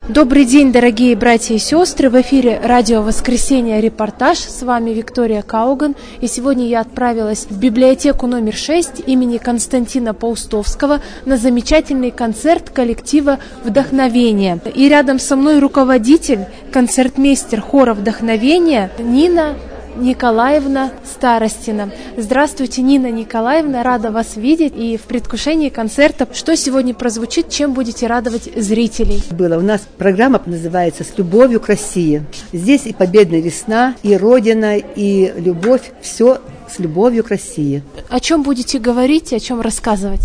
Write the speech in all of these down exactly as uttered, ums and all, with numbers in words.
Добрый день, дорогие братья и сестры! В эфире радио «Воскресенье. Репортаж». С вами Виктория Кауган. И сегодня я отправилась в библиотеку номер шесть имени Константина Паустовского на замечательный концерт коллектива «Вдохновение». И рядом со мной руководитель, концертмейстер хора «Вдохновение» Нина Николаевна Старостина. Здравствуйте, Нина Николаевна, рада вас видеть. И в предвкушении концерта, что сегодня прозвучит, чем будете радовать зрителей? Было. У нас программа называется «С любовью к России». Здесь и победная весна, и Родина, и любовь. Все с любовью к России. О чем будете говорить, о чем рассказывать?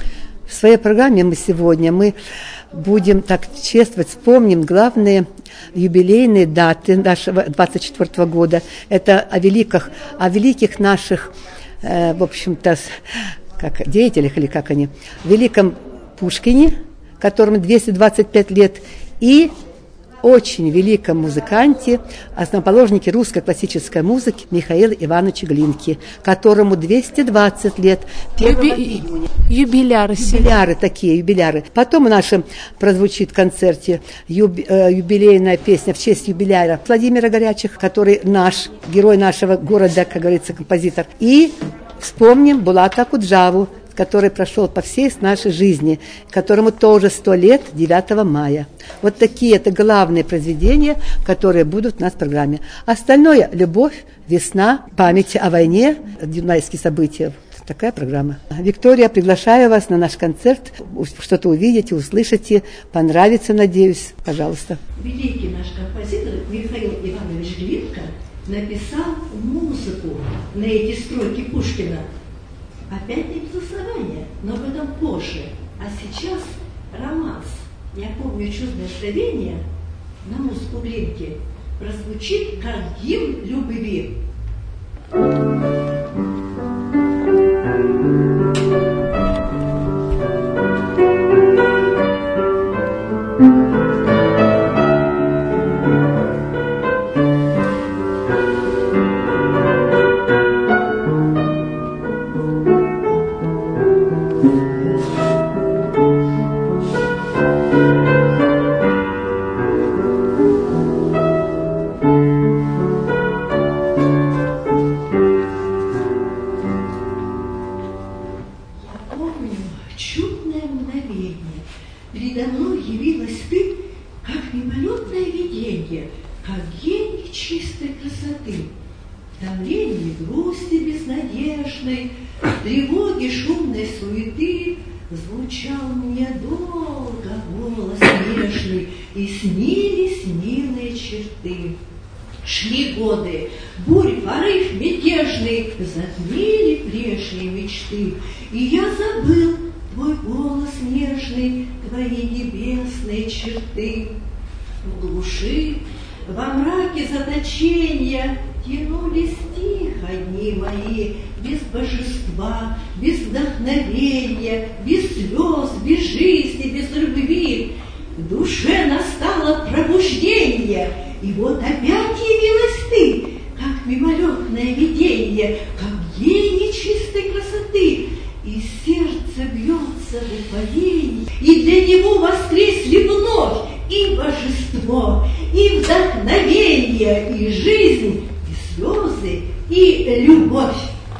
В своей программе мы сегодня мы будем так чествовать, вспомним главные юбилейные даты нашего двадцать четвёртого года. Это о великих, о великих наших, э, в общем-то, как деятелях или как они, великом Пушкине, которому двести двадцать пять лет, и очень великом музыканте, основоположнике русской классической музыки Михаилу Ивановичу Глинке, которому двести двадцать лет. Юби... Юбиляры. Юбиляры такие, юбиляры. Потом в нашем прозвучит в концерте юб... юбилейная песня в честь юбиляра Владимира Горячих, который наш, герой нашего города, как говорится, композитор. И вспомним Булата Акуджаву, который прошел по всей нашей жизни, которому тоже сто лет девятого мая. Вот такие это главные произведения, которые будут у нас в программе. Остальное – любовь, весна, память о войне, дунайские события. Такая программа. Виктория, приглашаю вас на наш концерт. Что-то увидите, услышите, понравится, надеюсь. Пожалуйста. Великий наш композитор Михаил Иванович Глинка написал музыку на эти строки Пушкина. Опять не безусловение, но об этом позже. А сейчас романс. Я помню чудное словение на музыку Глинки прозвучит как гимн любви. Шли годы, бурь, порыв мятежный, затмили прежние мечты, и я забыл твой голос нежный, твои небесные черты. В глуши, во мраке заточения тянулись тихо дни мои, без божества, без вдохновения, без слез, без жизни, без любви. В душе настало пробуждение, и вот опять явилась ты, как мимолетное видение, как гений чистой красоты. И сердце бьется в упоении, и для него воскресли вновь и божество, и вдохновение, и жизнь, и слезы, и любовь.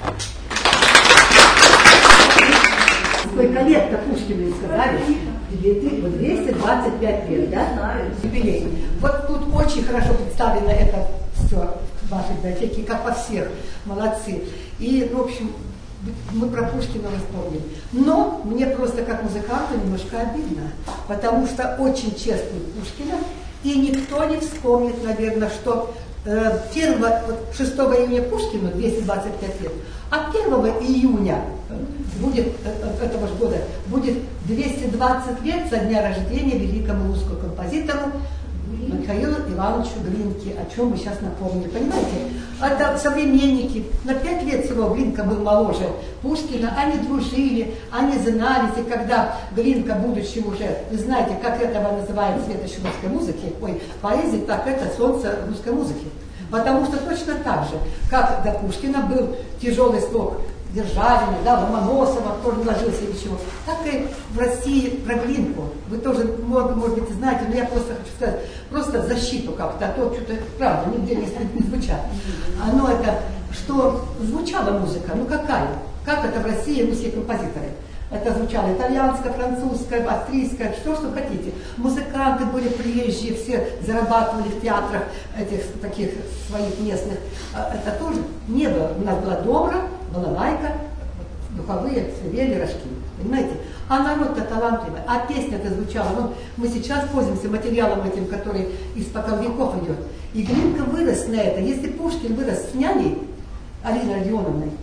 Сколько лет-то Пушкину сказали? двести двадцать пять лет, да? Юбилей. Вот тут очень хорошо представлено это все в вашей библиотеке, как во всех. Молодцы. И, в общем, мы про Пушкина вспомнили. Но мне просто как музыканту немножко обидно, потому что очень чествуют Пушкина, и никто не вспомнит, наверное, что первого, вот шестого июня Пушкину двести двадцать пять лет, а первого июня будет, этого же года будет двести двадцать лет со дня рождения великому русскому композитору Михаилу Ивановичу Глинке, о чем мы сейчас напомнили. Понимаете? Это современники. На пять лет всего Глинка был моложе Пушкина. Они дружили, они знались. И когда Глинка, будучи уже, вы знаете, как этого называют светоч русской музыки, ой, поэзии, так это солнце русской музыки. Потому что точно так же, как до Пушкина был тяжелый слог Державина, да, Ломоносова тоже не ложился ничего. Так и в России про Глинку. Вы тоже, может, может быть, знаете, но я просто хочу сказать, просто защиту как-то, а то что-то, правда, нигде не, не звучат. Оно это, что звучала музыка, ну какая? Как это в России русские композиторы? Это звучало итальянское, французское, австрийское, что, что хотите. Музыканты были приезжие, все зарабатывали в театрах этих таких своих местных. Это тоже не было. У нас была добра, балалайка, духовые, свирели, рожки. Понимаете? А народ-то талантливый. А песня-то звучала. Ну, мы сейчас пользуемся материалом этим, который из пока веков идет. И Глинка вырос на это. Если Пушкин вырос с няней Алиной Родионовной,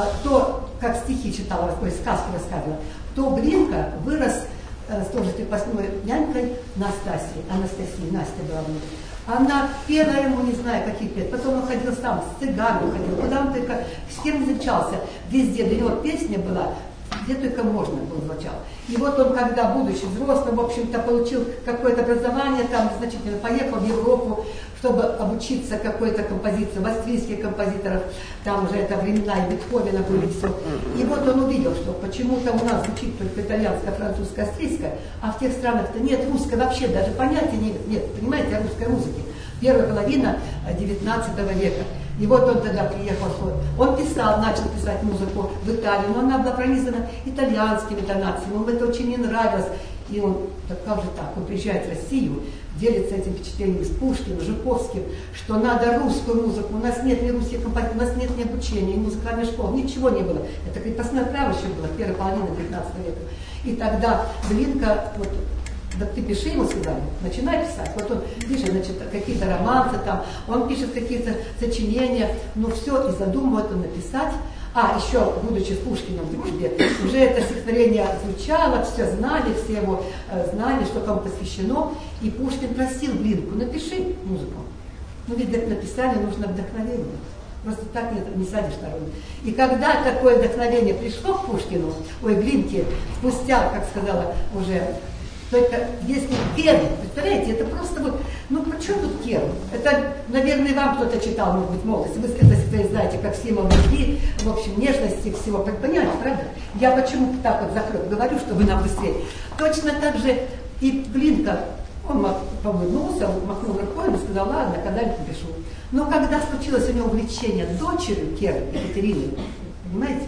то, как стихи читала, ой, сказку рассказывала, то Глинка вырос э, с тоже крепостной нянькой Настасьей. Анастасией, Настя была внук. Она пела ему, не знаю, какие петь. Потом он ходил сам, с цыганами ходил, куда он только, с кем встречался. Везде для него песня была, где только можно было звучал. И вот он, когда, будучи взрослым, в общем-то, получил какое-то образование, там, значительно поехал в Европу, чтобы обучиться какой-то композиции, в австрийских композиторов, там уже это времена и Бетховена были все. И вот он увидел, что почему-то у нас звучит только итальянское, французское, австрийское, а в тех странах-то нет русской вообще, даже понятия нет, нет, понимаете, о русской музыке. Первая половина девятнадцатого века. И вот он тогда приехал, он писал, начал писать музыку в Италии, но она была пронизана итальянскими тонациями, ему это очень не нравилось. И он, так как же так, он приезжает в Россию, делится этим впечатлением с Пушкиным, Жуковским, что надо русскую музыку, у нас нет ни русских композиторов, у нас нет ни обучения, ни музыкальной школы, ничего не было. Это крепостное право еще было, первая половина девятнадцатого века. И тогда Глинка, вот, да ты пиши ему сюда, начинай писать. Вот он пишет, значит, какие-то романсы там, он пишет какие-то сочинения, но все, и задумывает он написать. А, еще, будучи с Пушкиным в дружбе, уже это стихотворение звучало, все знали, все его э, знали, что кому посвящено. И Пушкин просил Глинку, напиши музыку. Ну, ведь для написания нужно вдохновение. Просто так не, не садишь народ. И когда такое вдохновение пришло к Пушкину, ой, Глинке, спустя, как сказала уже, только если керн, представляете, это просто вот, ну при чем тут керн? Это, наверное, вам кто-то читал, может быть, молодость. Вы это всегда знаете, как символ любви, в общем, нежности всего. Понимаете, правда? Я почему так вот закрыл, говорю, чтобы нам быстрее. Точно так же и Глинка, он повернулся, махнул рукой и сказал, ладно, когда-нибудь напишу. Но когда случилось у него увлечение дочерью Керн, Екатериной, понимаете?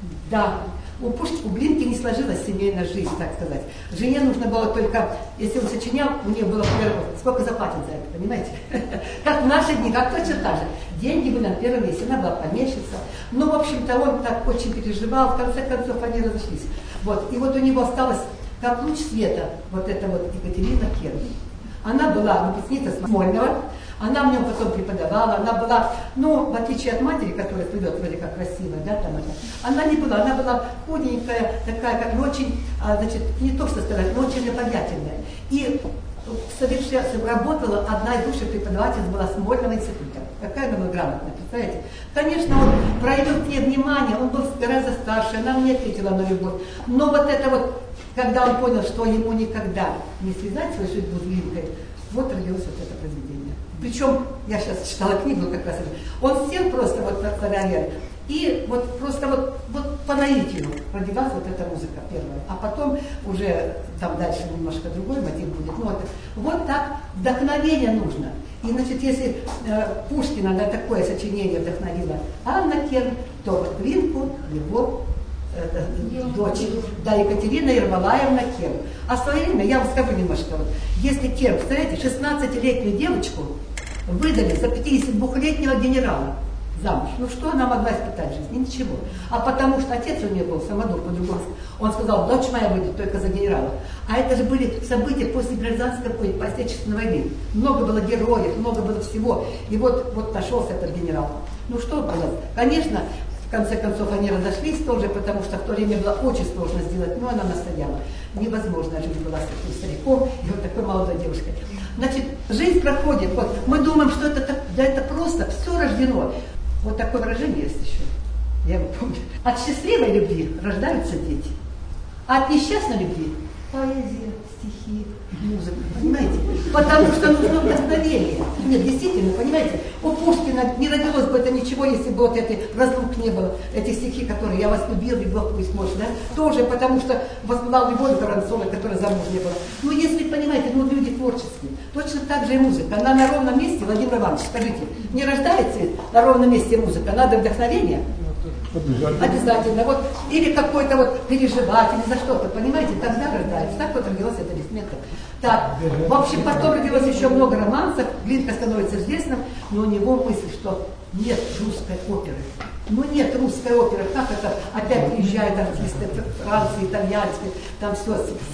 Да. У Пушкина, у Глинки не сложилась семейная жизнь, так сказать. Жене нужно было только, если он сочинял, у нее было первое, сколько заплатить за это, понимаете? Как в наши дни, как точно так же. Деньги были на первом месте, она была помещица. Но, в общем-то, он так очень переживал, в конце концов они разошлись. Вот. И вот у него осталось, как луч света, вот эта вот Екатерина Керн. Она была выпускница Смольного, она в нем потом преподавала, она была, ну, в отличие от матери, которая плывет вроде как красивая, да, там это, она не была, она была худенькая, такая, как, ну, очень, а, значит, не то что сказать, но очень обаятельная. И совершенно работала одна из лучших преподавательниц была Смольного института. Какая она была грамотная, представляете? Конечно, он проявил к ней внимание, он был гораздо старше, она не ответила на любовь. Но вот это вот, когда он понял, что ему никогда не связать свою судьбу с Глинкой, вот родилось вот это произведение. Причем, я сейчас читала книгу как раз, он сел просто вот на клавиатуре, и вот просто вот, вот по наитию родилась вот эта музыка первая. А потом уже там дальше немножко другой мотив будет. Ну, вот, вот так вдохновение нужно. И, значит, если э, Пушкина на такое сочинение вдохновила Анна Керн, то вот Глинку его э, дочь, да, Екатерина Ермолаевна Керн. А в свое время, я вам скажу немножко, вот, если Керн, представляете, шестнадцатилетнюю девочку выдали за пятидесятидвухлетнего генерала замуж. Ну что она могла испытать в жизни? Ничего. А потому что отец у нее был самодур по-другому. Он сказал, дочь моя выйдет только за генерала. А это же были события после гражданской, ой, после Отечественной войны. Много было героев, много было всего. И вот, вот нашелся этот генерал. Ну что было? Конечно, в конце концов они разошлись тоже, потому что в то время было очень сложно сделать, но она настояла. Невозможно жизнь была с таким стариком и вот такой молодой девушкой. Значит, жизнь проходит. Вот, мы думаем, что это, да это просто, все рождено. Вот такое выражение есть еще. Я его помню. От счастливой любви рождаются дети. А от несчастной любви поэзия, стихи, музыка. Понимаете? Потому что нужно вдохновение. Нет, действительно, понимаете, у Пушкина не родилось бы это ничего, если бы вот этой разлук не было. Эти стихи, которые «Я вас любил, любовь пусть больше», да, тоже потому что воспевал Любовь Воронцовой, которая замуж не была. Ну, если, понимаете, ну, люди творческие. Точно так же и музыка. Она на ровном месте, Владимир Иванович, скажите, не рождается на ровном месте музыка, надо вдохновение? Обязательно. Обязательно. Вот, или какой-то вот переживать, или за что-то, понимаете, тогда рождается. Так вот родилась эта Лисметка. Так, в общем, потом родилось еще много романсов, Глинка становится известным, но у него мысль, что нет русской оперы. Ну нет русской оперы, как это опять приезжают артисты Франции, итальянские, там все,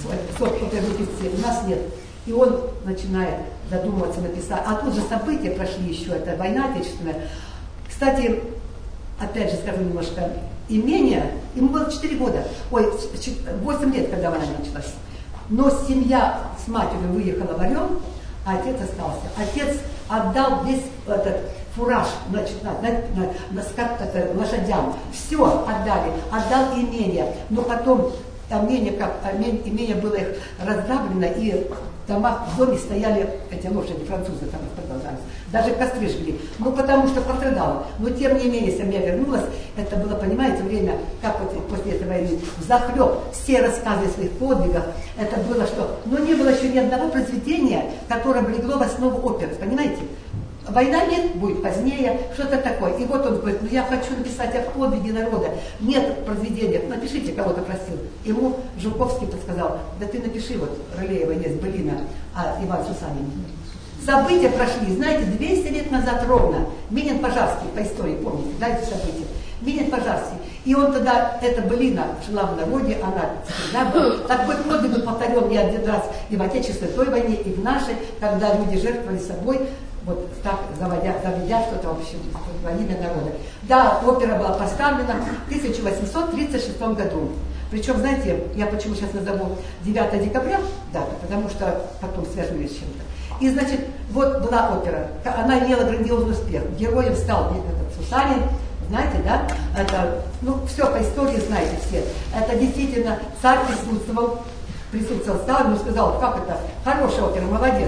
оперы, у нас нет. И он начинает задумываться, написать. А тут же события прошли еще, это война отечественная. Кстати, опять же скажу немножко, имение, ему было четыре года, ой, восемь лет, когда война началась. Но семья с матерью выехала в Орел, а отец остался. Отец отдал весь этот фураж, значит, на, на, на, на скат, это, лошадям. Все отдали, отдал имение. Но потом имение, как, имение было их раздавлено, и в домах, в доме стояли эти лошади, французы там продолжались. Даже костры жгли. Ну, потому что пострадало. Но, тем не менее, семья вернулась. Это было, понимаете, время, как вот после этой войны, взахлеб все рассказы о своих подвигах. Это было что? Но не было еще ни одного произведения, которое бы легло в основу оперы. Понимаете? Война нет, будет позднее, что-то такое. И вот он говорит, ну я хочу написать о подвиге народа. Нет произведения, напишите, кого-то просил. Ему Жуковский подсказал, да ты напиши, вот Рылеева есть былина, а Иван Сусанин. События прошли, знаете, двести лет назад ровно. Минин Пожарский, по истории, помните, да, эти события. Минин Пожарский. И он тогда, эта былина жила в народе, она всегда была. Такой подвиг был повторен не один раз и в Отечественной той войне, и в нашей, когда люди жертвовали собой, вот так заводя, заведя что-то, в общем, во имя народа. Да, опера была поставлена в тысяча восемьсот тридцать шестом году. Причем, знаете, я почему сейчас назову девятое декабря, да, потому что потом свяжу ее с чем-то. И, значит, вот была опера, она имела грандиозный успех. Героем стал этот Сусанин, знаете, да? Это, ну, все по истории знаете все. Это действительно царь присутствовал, присутствовал, стал ему сказал, как это, хорошая опера, молодец.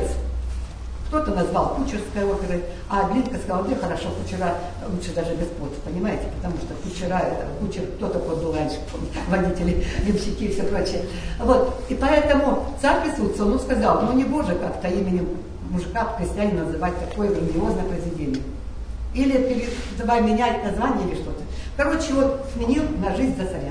Кто-то назвал кучерской оперой, а Глинка сказал, да хорошо, кучера лучше даже без подписи, понимаете, потому что кучера, это кучер, кто такой был раньше, водители, ямщики и все прочее. Вот, и поэтому царь присутствовал, он сказал, ну не боже как-то именем мужика, крестьянина называть такое грандиозное произведение. Или давай менять название или что-то. Короче, вот сменил на «Жизнь за царя».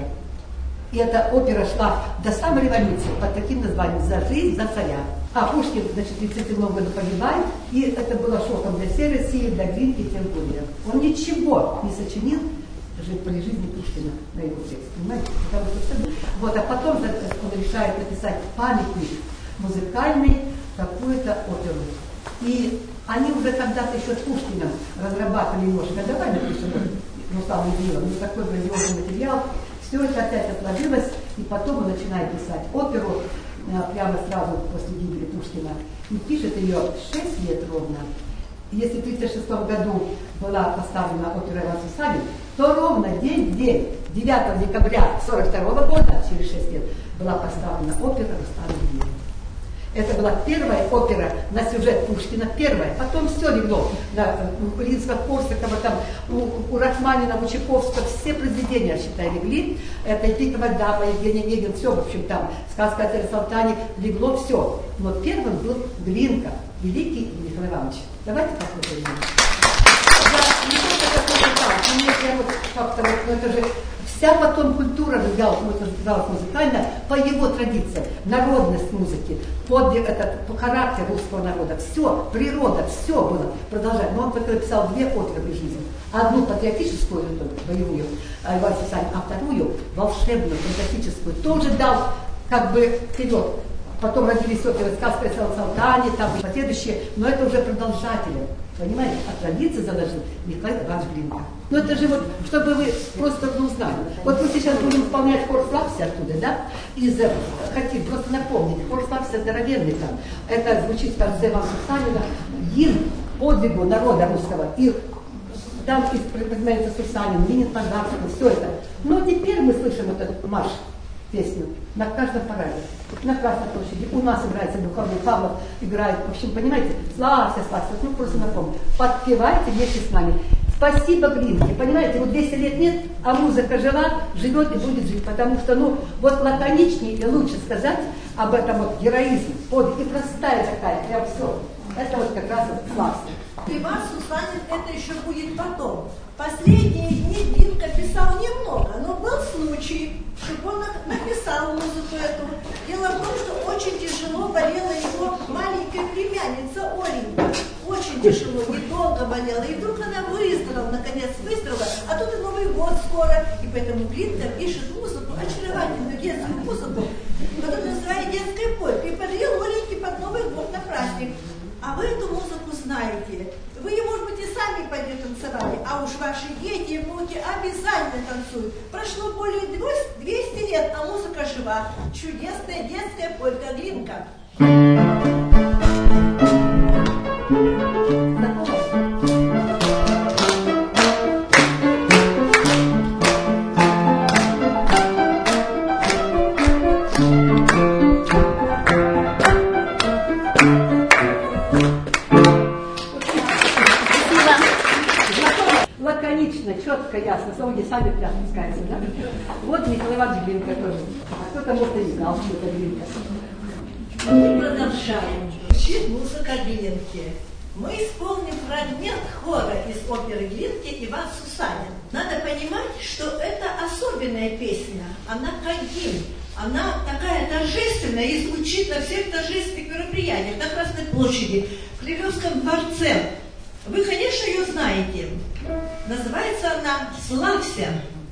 И эта опера шла до самой революции под таким названием «За жизнь за царя». А Пушкин, значит, в тридцать седьмом году погибает, и это было шоком для всей России, для Глинки тем более. Он ничего не сочинил при жизни Пушкина на его текст, понимаете? Потому что все... Вот, а потом он решает написать памятник музыкальный, какую-то оперу. И они уже когда-то еще с Пушкиным разрабатывали немножко, давай напишем, ну, самым делом, ну, такой грандиозный материал. Все это опять отложилось, и потом он начинает писать оперу, прямо сразу после гибели Пушкина, и пишет ее шесть лет ровно. И если в тридцать шестом году была поставлена опера «Иван Сусанин», то ровно день в день, девятого декабря сорок второго года, через шесть лет, была поставлена опера «Рустам Ильин». Это была первая опера на сюжет Пушкина, первая. Потом все легло. У Римского-Корсакова, там, у, у Рахманина, у Чайковского, все произведения, считай, легли. Это «Пиковая дама», Евгений Онегин, все, в общем, там, сказка о царе Салтане, легло все. Но первым был Глинка, великий Михаил Иванович. Давайте посмотрим. Я не только такой там, мне прямо как-то вот, ну это же... Вся потом культура развивалась музыкально по его традициям, народность музыки, подвиг, этот, характер русского народа, все, природа, все было продолжать. Но он только написал две оперы в жизни. Одну патриотическую, боевую, Иван Сусанин, а вторую волшебную, фантастическую. Тоже дал как бы вперед. Потом родились оперы «Сказка о Салтане», там и последующие, но это уже продолжатели. Понимаете, а традиции заложил Михаил Иванович Глинка. Ну это же вот, чтобы вы просто ну, узнали. Вот мы сейчас будем исполнять хор Славься оттуда, да? Из, хотим просто напомнить, хор Славься здоровенный там. Это звучит в конце Ивана Сусанина, гимн подвигу народа русского. И там изменяется Сусанин, Минин Пожарский, все это. Но теперь мы слышим этот марш песню на каждом параде. На Красной площади. У нас играется духовой, Павлов играет. В общем, понимаете, славься, славься. Ну, просто напомню. Подпевайте вместе с нами. Спасибо Глинке. Понимаете, вот двести лет нет, а музыка жила, живет и будет жить. Потому что, ну, вот лаконичнее и лучше сказать об этом вот героизме, подвиг. И простая такая, прям все. Это вот как раз вот славься. Иван Сусанин это еще будет потом. Последние дни Глинка писал немного, но был случай, чтобы он написал музыку эту. Дело в том, что очень тяжело болела его маленькая племянница Оленька. Очень тяжело, недолго болела. И вдруг она выздоровела, наконец выздоровела, а тут и Новый год скоро. И поэтому Глинка пишет музыку, очаровательную детскую музыку, которую называют детской пойкой. И подарил Оленьке под Новый год на праздник. А вы эту музыку знаете. Вы ее, может быть, и сами пойдете танцевали, а уж ваши дети и внуки обязательно танцуют. Прошло более двухсот лет, а музыка жива. Чудесная детская полька Глинка. Четко, ясно, словно сами прям пускаются, да? Вот Михаил Иванович Глинка тоже. А кто-то, может, и не знал, что это Глинка. Мы продолжаем. Звучит музыка Глинки. Мы исполним фрагмент хора из оперы Глинки «Иван Сусанин». Надо понимать, что это особенная песня. Она как гимн. Она такая торжественная и звучит на всех торжественных мероприятиях. На Красной площади, в Кремлевском дворце. Вы, конечно, ее знаете. Называется она «Славься».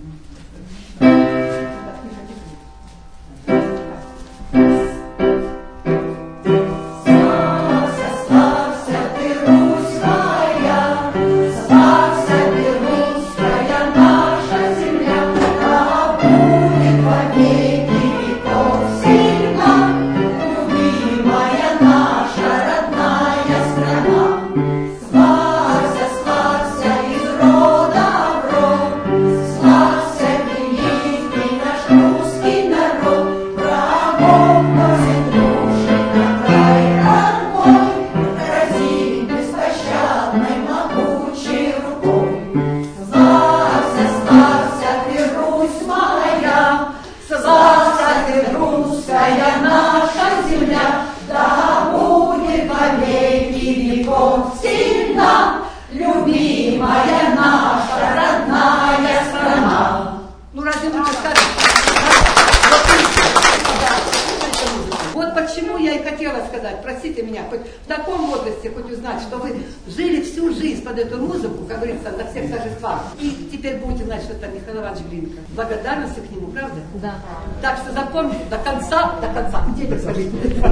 Благодарности к нему, правда? Да. Так что запомните, до конца, до конца. Детям скажите.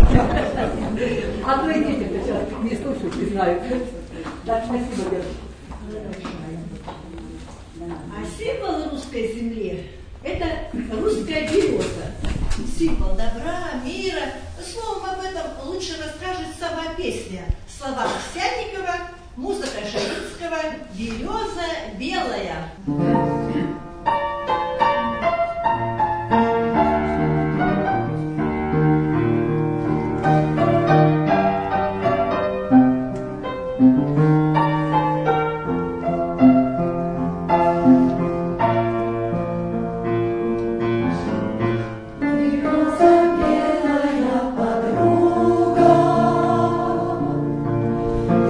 А то и детям сейчас не слушают, не знают. Так, спасибо, Вера. А символ русской земли – это русская береза. Символ добра, мира. Словом, об этом лучше расскажет сама песня. Слова Овсянникова, музыка Шаинского, «Береза белая». Береза белая подруга,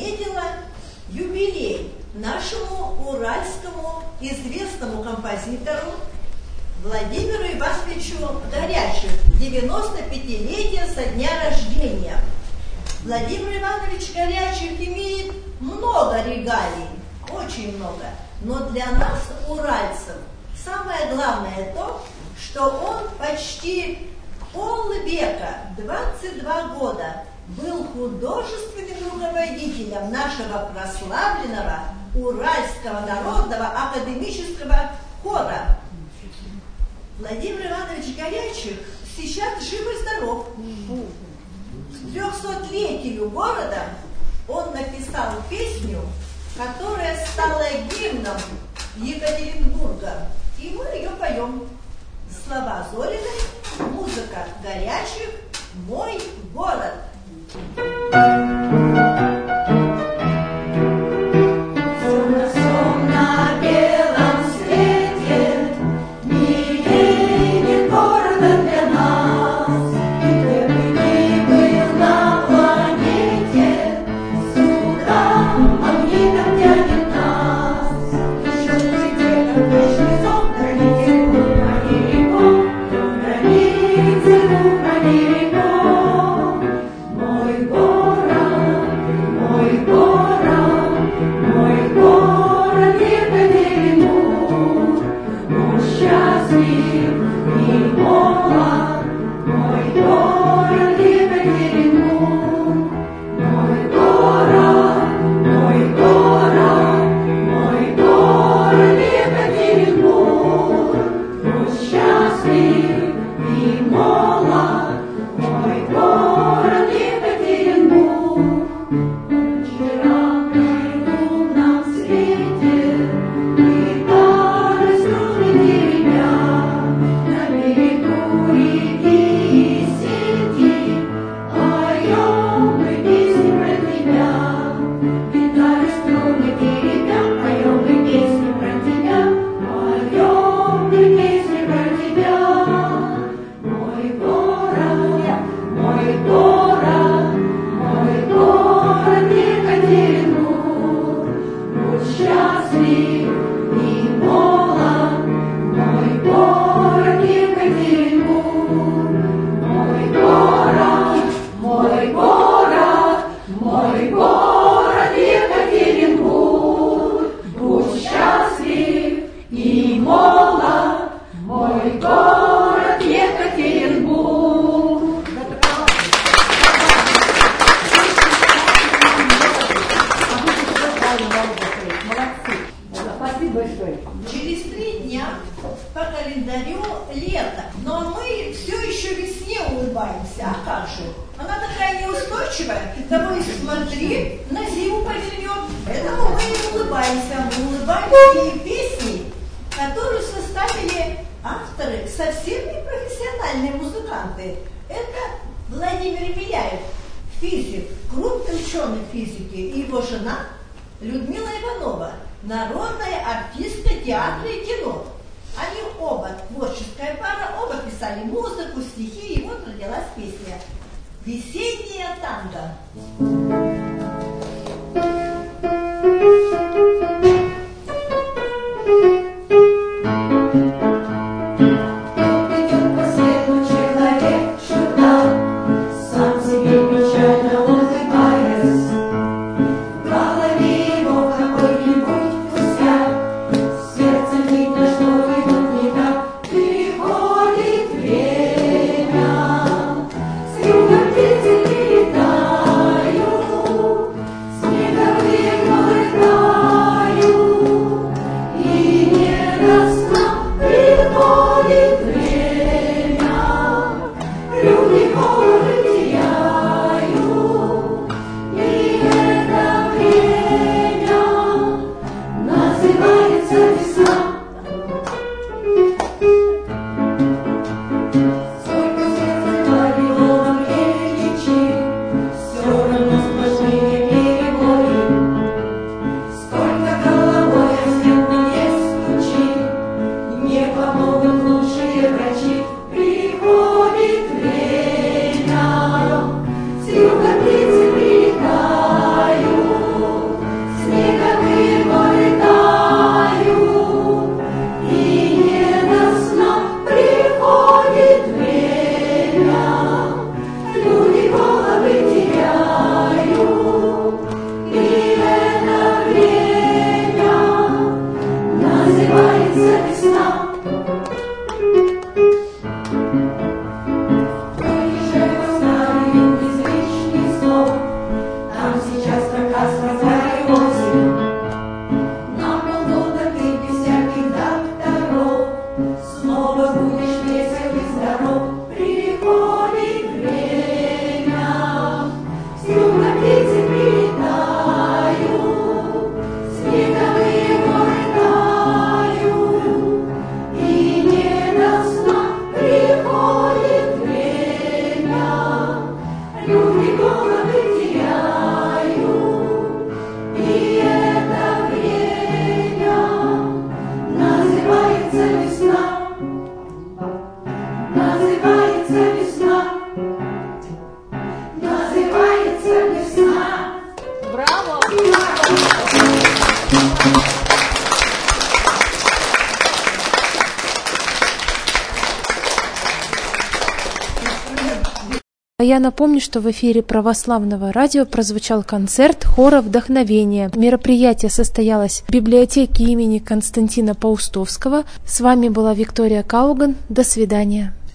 отметила юбилей нашему уральскому известному композитору Владимиру Ивановичу Горячих, девяносто-пятилетие со дня рождения. Владимир Иванович Горячих имеет много регалий, очень много, но для нас, уральцев, самое главное то, что он почти полвека, двадцать два года, был художественным руководителем нашего прославленного Уральского народного академического хора. Владимир Иванович Горячих сейчас жив и здоров. К трехсотлетию города он написал песню, которая стала гимном Екатеринбурга. И мы ее поем. Слова Зориной, музыка Горячих, «Мой город». С юга птицы летают, Я напомню, что в эфире Православного радио прозвучал концерт хора «Вдохновение». Мероприятие состоялось в библиотеке имени Константина Паустовского. С вами была Виктория Кауган. До свидания.